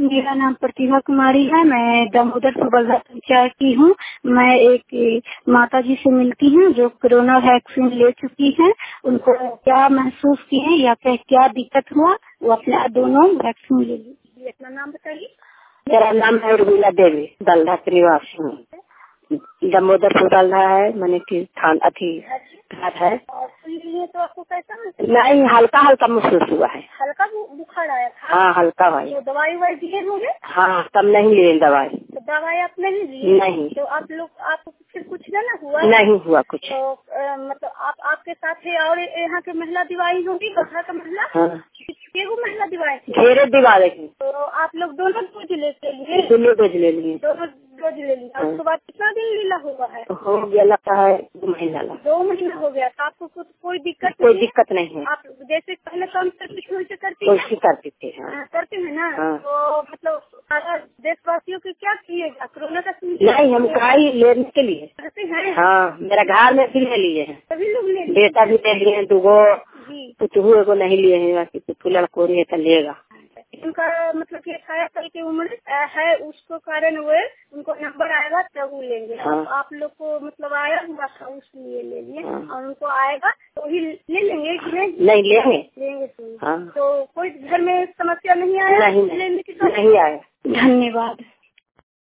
मेरा नाम प्रतिभा कुमारी है। मैं दामोदर सुबलदा पंचायत की हूँ। मैं एक माता जी से मिलती हूँ जो कोरोना वैक्सीन ले चुकी हैं। उनको क्या महसूस किए या क्या दिक्कत हुआ, वो अपने दोनों वैक्सीन ले ली। अपना नाम बताइए। मेरा नाम है उर्मिला देवी, दल्दा के निवासी हूँ। दामोदर सुबलदा है, मैंने की थान अथी घर है। तो आपको कैसा नहीं, हल्का हल्का महसूस हुआ है। हल्का बुखार आया था? हाँ, हल्का भाई। तो दवाई दिए होंगे? हाँ, तब नहीं लिए दवाई। तो दवाई आप नहीं लिए? नहीं। तो आपको फिर कुछ ना हुआ? नहीं हुआ कुछ। तो मतलब आपके साथ है और यहाँ के महिला दिवाई होगी, बखरा का महिला? हाँ। महिला दिवाई थी? ढेरे दिवाली थी। तो आप लोग दोनों डोज लेते लिए? दोनों डोज ले लिए। दोनों डोज ले लिया। उसके बाद कितना दिन लीला हुआ है? हो गया लगता है 2 महीना। 2 महीना हो गया। तो आपको कोई दिक्कत? कोई दिक्कत नहीं है। आप जैसे पहले काम करती थी करती थे? हाँ। करते हैं ना। हाँ। तो मतलब सारा देशवासियों के क्या किएगा कोरोना का? नहीं, हम दवाई लेने के लिए करते हैं। हाँ, मेरा घर में भी ले लिए हैं। सभी लोग ले लिए? बेटा भी ले लिए हैं, 2 पुतहू को नहीं लिए हैं, बाकी पुतहू लड़को नहीं तो लेगा। उनका मतलब कि 18 साल की उम्र है, उसको कारण वो उनको नंबर आएगा तब वो लेंगे। हाँ। आप लोग को मतलब आया हुआ था उसलिए ले लिए। हाँ। और उनको आएगा तो ही ले लेंगे कि नहीं? नहीं लेंगे तो। हाँ। तो कोई घर में समस्या नहीं आया? नहीं, लेने की नहीं आया। धन्यवाद।